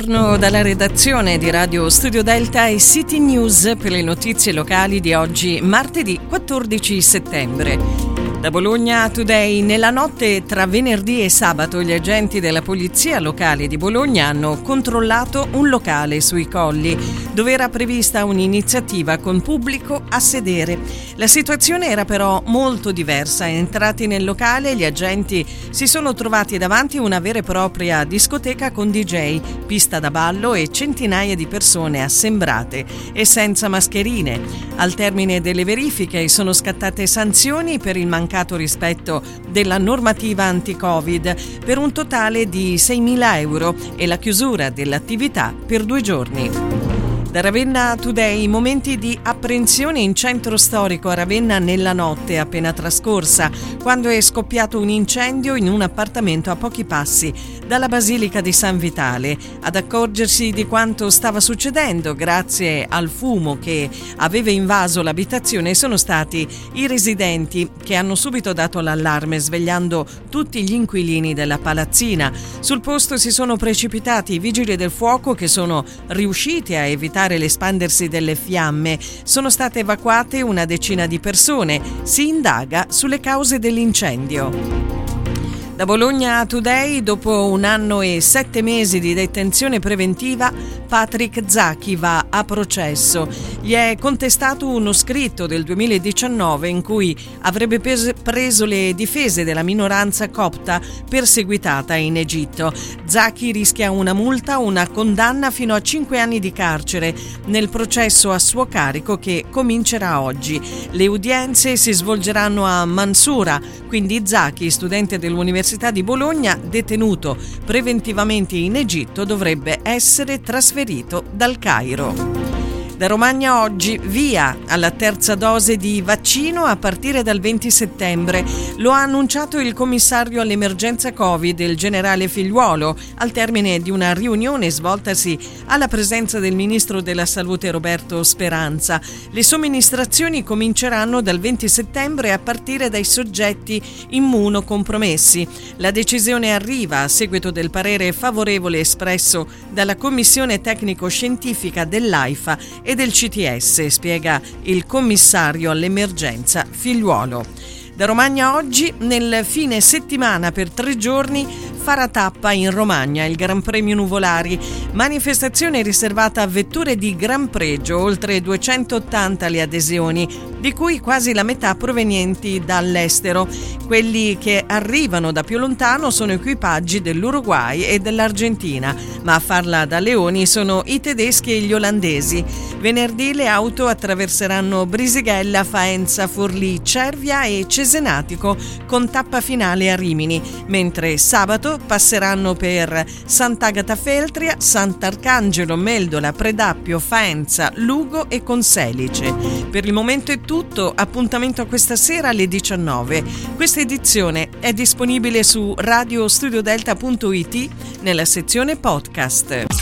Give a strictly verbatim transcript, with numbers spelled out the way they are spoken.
Buongiorno dalla redazione di Radio Studio Delta e City News per le notizie locali di oggi, martedì quattordici settembre. Da Bologna Today, nella notte tra venerdì e sabato gli agenti della polizia locale di Bologna hanno controllato un locale sui Colli, dove era prevista un'iniziativa con pubblico a sedere. La situazione era però molto diversa. Entrati nel locale, gli agenti si sono trovati davanti a una vera e propria discoteca con D J, pista da ballo e centinaia di persone assembrate e senza mascherine. Al termine delle verifiche sono scattate sanzioni per il mancato rispetto della normativa anti-Covid per un totale di seimila euro e la chiusura dell'attività per due giorni. Da Ravenna Today, momenti di apprensione in centro storico a Ravenna nella notte appena trascorsa, quando è scoppiato un incendio in un appartamento a pochi passi dalla Basilica di San Vitale. Ad accorgersi di quanto stava succedendo, grazie al fumo che aveva invaso l'abitazione, sono stati i residenti che hanno subito dato l'allarme, svegliando tutti gli inquilini della palazzina. Sul posto si sono precipitati i vigili del fuoco che sono riusciti a evitare l'espandersi delle fiamme. Sono state evacuate una decina di persone. Si indaga sulle cause dell'incendio. Da Bologna Today, dopo un anno e sette mesi di detenzione preventiva, Patrick Zaki va a processo. Gli è contestato uno scritto del duemiladiciannove in cui avrebbe pes- preso le difese della minoranza copta perseguitata in Egitto. Zaki rischia una multa, una condanna fino a cinque anni di carcere nel processo a suo carico che comincerà oggi. Le udienze si svolgeranno a Mansura, quindi Zaki, studente dell'Università di Bologna, detenuto preventivamente in Egitto, dovrebbe essere trasferito dal Cairo. Da Romagna oggi, via alla terza dose di vaccino a partire dal venti settembre. Lo ha annunciato il commissario all'emergenza Covid, il generale Figliuolo, al termine di una riunione svoltasi alla presenza del ministro della Salute Roberto Speranza. Le somministrazioni cominceranno dal venti settembre a partire dai soggetti immunocompromessi. La decisione arriva a seguito del parere favorevole espresso dalla Commissione Tecnico-Scientifica dell'AIFA e del C T S, spiega il commissario all'emergenza Figliuolo. Da Romagna oggi, nel fine settimana per tre giorni farà tappa in Romagna il Gran Premio Nuvolari, manifestazione riservata a vetture di gran pregio, oltre duecentottanta le adesioni, di cui quasi la metà provenienti dall'estero. Quelli che arrivano da più lontano sono equipaggi dell'Uruguay e dell'Argentina, ma a farla da leoni sono i tedeschi e gli olandesi. Venerdì le auto attraverseranno Brisighella, Faenza, Forlì, Cervia e Cesenatico con tappa finale a Rimini, mentre sabato passeranno per Sant'Agata Feltria, Sant'Arcangelo, Meldola, Predappio, Faenza, Lugo e Conselice. Per il momento è tutto, appuntamento a questa sera alle diciannove. Questa edizione è disponibile su radio studio delta punto it nella sezione podcast.